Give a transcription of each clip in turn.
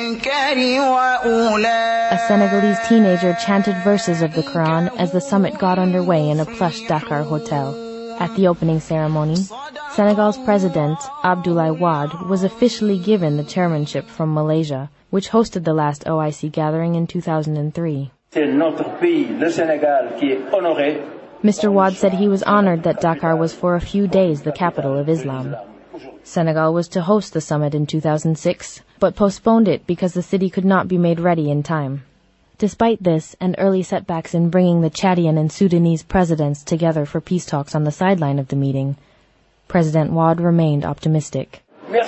A Senegalese teenager chanted verses of the Quran as the summit got underway in a plush Dakar hotel. At the opening ceremony, Senegal's president, Abdoulaye Wade, was officially given the chairmanship from Malaysia, which hosted the last OIC gathering in 2003. Mr. Wade said he was honored that Dakar was for a few days the capital of Islam. Senegal was to host the summit in 2006, but postponed it because the city could not be made ready in time. Despite this and early setbacks in bringing the Chadian and Sudanese presidents together for peace talks on the sideline of the meeting, President Wade remained optimistic.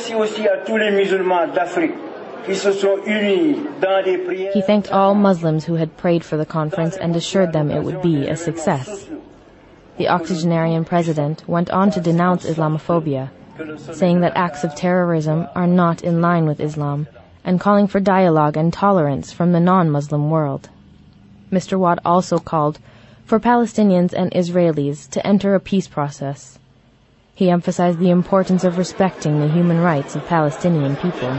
He thanked all Muslims who had prayed for the conference and assured them it would be a success. The octogenarian president went on to denounce Islamophobia, saying that acts of terrorism are not in line with Islam, and calling for dialogue and tolerance from the non-Muslim world. Mr. Wade also called for Palestinians and Israelis to enter a peace process. He emphasized the importance of respecting the human rights of Palestinian people.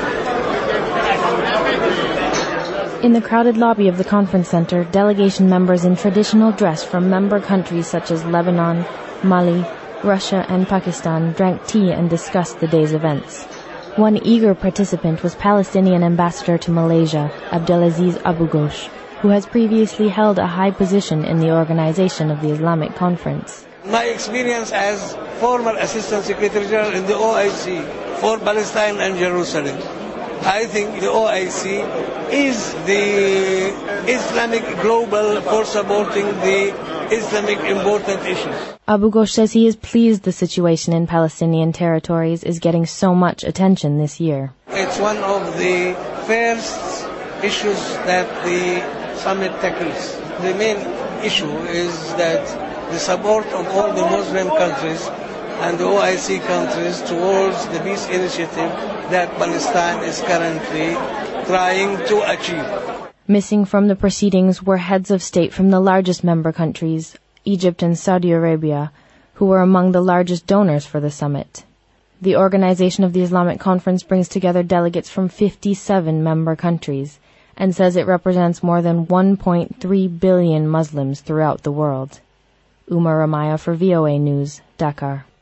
In the crowded lobby of the conference center, delegation members in traditional dress from member countries such as Lebanon, Mali, Russia, and Pakistan drank tea and discussed the day's events. One eager participant was Palestinian ambassador to Malaysia, Abdelaziz Abu Ghosh, who has previously held a high position in the organization of the Islamic Conference. My experience as former Assistant Secretary General in the OIC for Palestine and Jerusalem, I think the OIC is the Islamic global for supporting the Islamic important issues. Abu Ghosh says he is pleased the situation in Palestinian territories is getting so much attention this year. It's one of the first issues that the summit tackles. The main issue is that the support of all the Muslim countries and the OIC countries towards the peace initiative that Palestine is currently trying to achieve. Missing from the proceedings were heads of state from the largest member countries, Egypt and Saudi Arabia, who were among the largest donors for the summit. The organization of the Islamic Conference brings together delegates from 57 member countries and says it represents more than 1.3 billion Muslims throughout the world. Umar Ramaya for VOA News, Dakar.